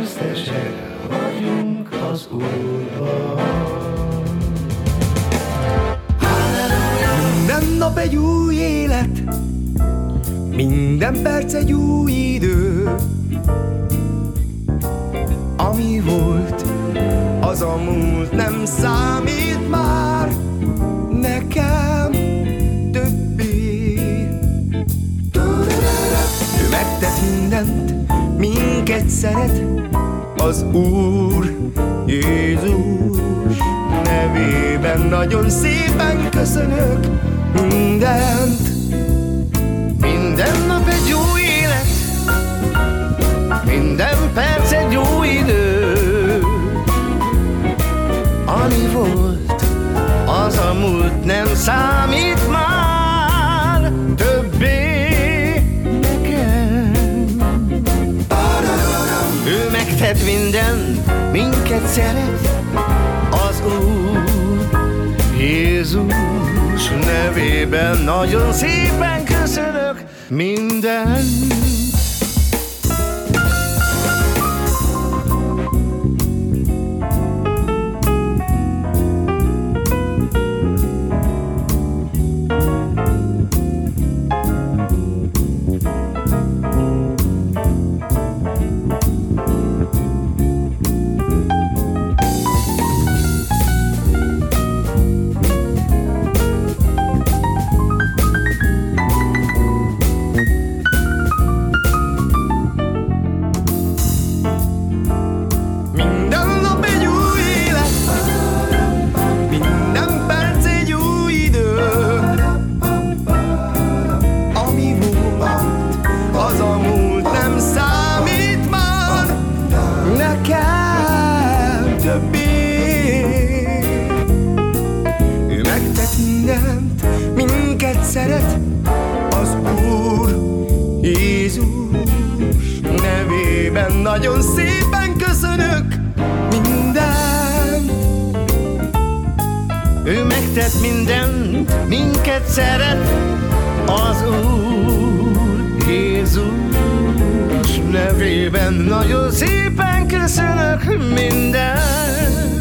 győztesek vagyunk az Úrban. Minden nap egy új élet, minden perc egy új idő. Ami volt, az a múlt, nem számít már nekem többé. Ő megtett mindent, minket szeret, az Úr Jézus nevében. Nagyon szépen köszönök mindent. Minden nap egy új élet, minden perc egy új idő. Ami volt, az a múlt, nem számít már többé nekem. Ő megtett mindent, minket szeret, az Úr Jézus nevében. Nagyon szépen köszönök mindent. Ő megtett mindent, minket szeret, az Úr Jézus nevében. Nagyon szépen köszönök mindent. Ő megtett mindent, minket szeret, az Úr Jézus nevében. Nagyon szépen köszönök mindent.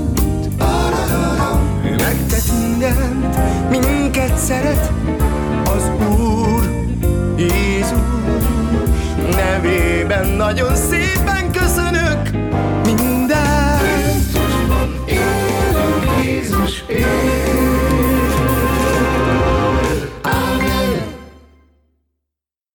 Ő megtett mindent, minket szeret, az Úr Jézus nevében. Nagyon szépen